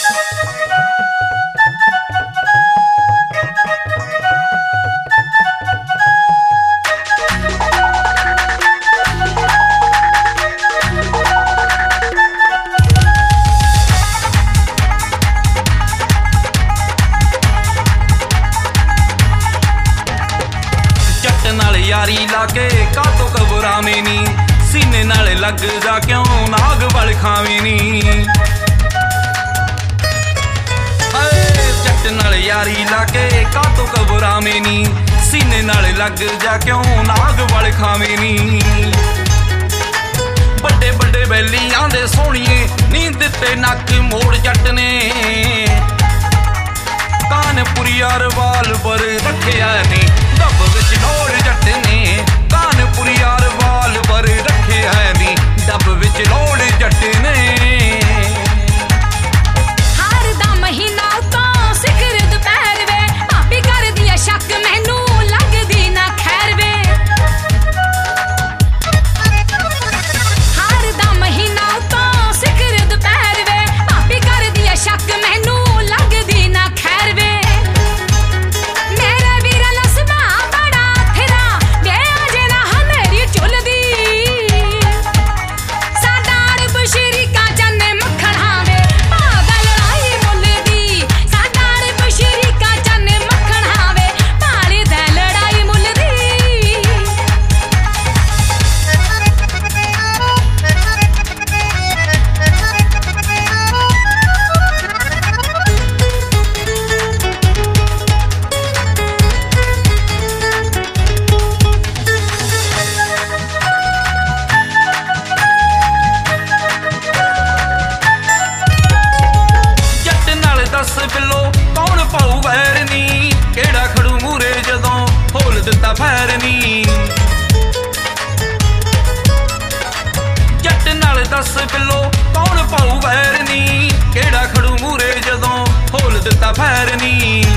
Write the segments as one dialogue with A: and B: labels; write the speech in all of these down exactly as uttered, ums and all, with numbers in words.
A: यारी लाके कातो घबरावे नी सीने नाल लग जा क्यों नाग वल खावे नी जट नाल यारी लाके कातो घबरावे नी सीने नाल लग जा क्यों नाग वल खावे नी बड़े बड़े बैलियां दे सोहणिए नी दिते नक मोड़ जट ने कानपुरी यार वाल पर रखिया नी डब विच लोड़ जट ने कानपुरी यार वाल पर रखे है नी डब विच लोड़ जट ने
B: हार दा महीना तो सिखर दोपहर वे भाभी कर दिया शक मैनू लगदी ना खैर वे हार दा महीना तो सिखर दोपहर वे भाभी कर दिया शक मैनू लगदी ना खैर वे बिलो कौन पाऊ वैर नी केड़ा खड़ू मूरे जदों खोल दिता फैर नी जट नाल दस बिलो कौन पाऊ वैर नी केड़ा खड़ू मूरे जदों खोल दिता फैर नी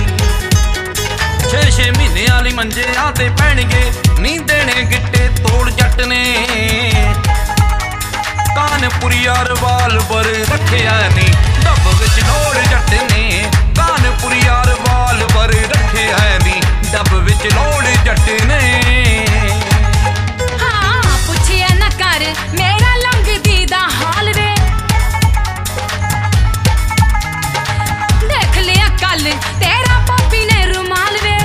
B: छे छे महीने आली मंजे आते पैणगे नी देने गिट्टे तोड़ जट ने कानपुरी यार वाल पर रखिया नी डब विच लोड़ जट ने कानपुरी यार वाल पर रखे है नी डब विच लोड़ जट ने हाँ पुछिया न कर मेरा लंघदी दा हाल वे देख लिया कल तेरा पप्पी ने रुमाल वे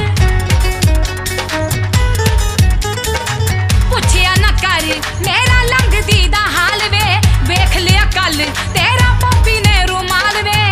B: पुछिया न कर मेरा लंघदी दा हाल वे देख लिया कल तेरा पप्पी ने रुमाल वे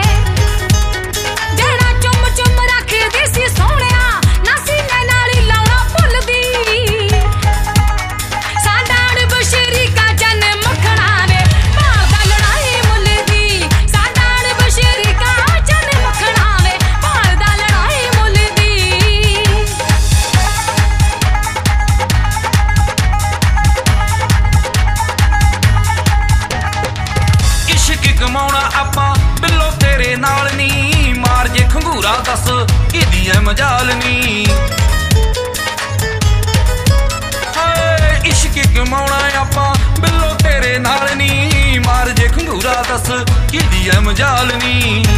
A: कमाउणा आपां बिल्लो तेरे नाल नी मार जे खंगूरा दस किदी ऐ मजाल नी हाय इश्क कमाउणा आपां बिल्लो तेरे नाल नी मार जे खंगूरा दस किदी ऐ मजाल नी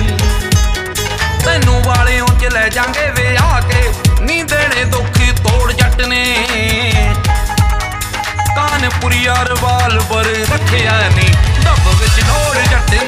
A: तैनू वालेओं च लै जांगे वे आके नी देने दुख तोड़ जट ने कानपुरी यार वाल पर रखिया नी डब विच लोड़ जट